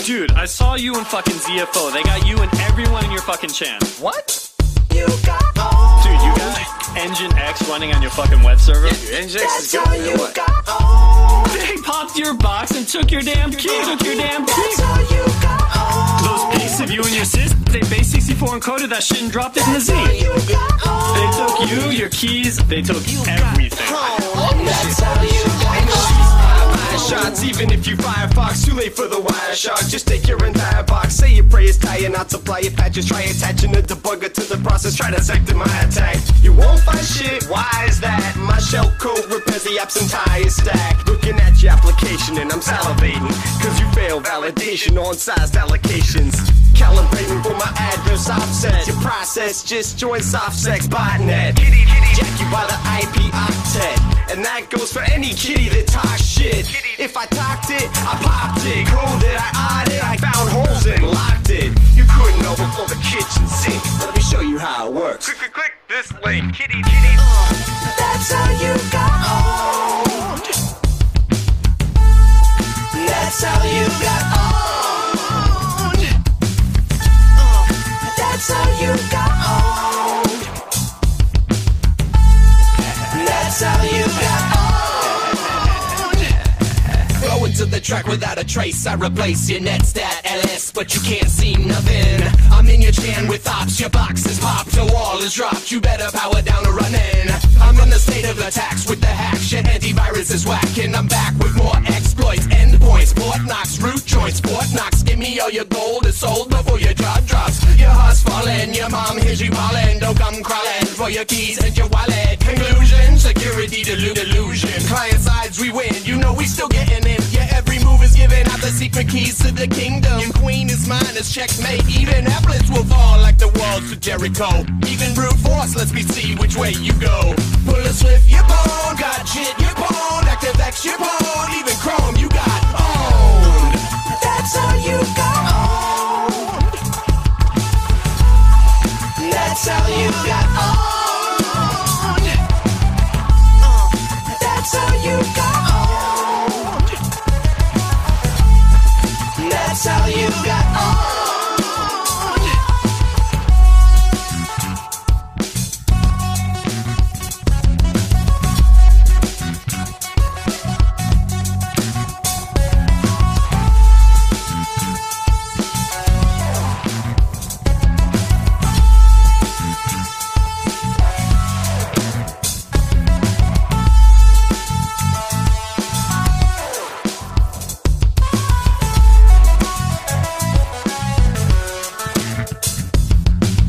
Dude, I saw you in fucking ZFO. They got you and everyone in your fucking channel. What? You got Dude, you got Engine X running on your fucking web server? Yeah, Engine X is good, man. What? They popped your box and took your damn key. Those pics of you and your sis, they base 64 encoded that shit and dropped it in the Z. They took you, your keys, they took everything. That's how you shots, even if you Firefox, too late for the Wireshark. Just take your entire box, say your prayers, tie it, not supply your patches, try attaching a debugger to the process, try dissecting my attack. You won't find shit, why is that? My shell code repairs the app's entire stack. Looking at your application and I'm salivating, cause you fail validation on sized allocations. Calibrating for my address offset. Your process just joined SoftSex botnet. Jack you by the IP octet. And that goes for any kitty that talks shit. If I talked it, I popped it. Coded it, I odded it, I found holes and locked it. You couldn't know before the kitchen sink. Let me show you how it works. Click this link. Kitty. That's how you got owned. That's how you got owned. That's how you got owned. That's how you got owned. Flow into the track without a trace. I replace your netstat LS, but you can't see nothing. I'm in your chan with ops, your box is popped, your wall is dropped. You better power down or run in. I'm in the state of attacks with the hacks. Your antivirus is whacking. I'm back with more exploits, endpoints, Fort Knox, root joints, Fort Knox. Give me all your gold is sold before your jaw drops. Your heart's falling, your mom hears you calling. Don't come crawling for your keys and your wallet. Conclusion, security delusion. Client sides we win, you know we still getting in. Yeah, every move is giving out the secret keys to the kingdom. Your queen is mine, it's checkmate. Even applets will fall like the walls to Jericho. Even brute force lets me see which way you go. Pull a swift, your bone, got shit, your bone, ActiveX, your bone.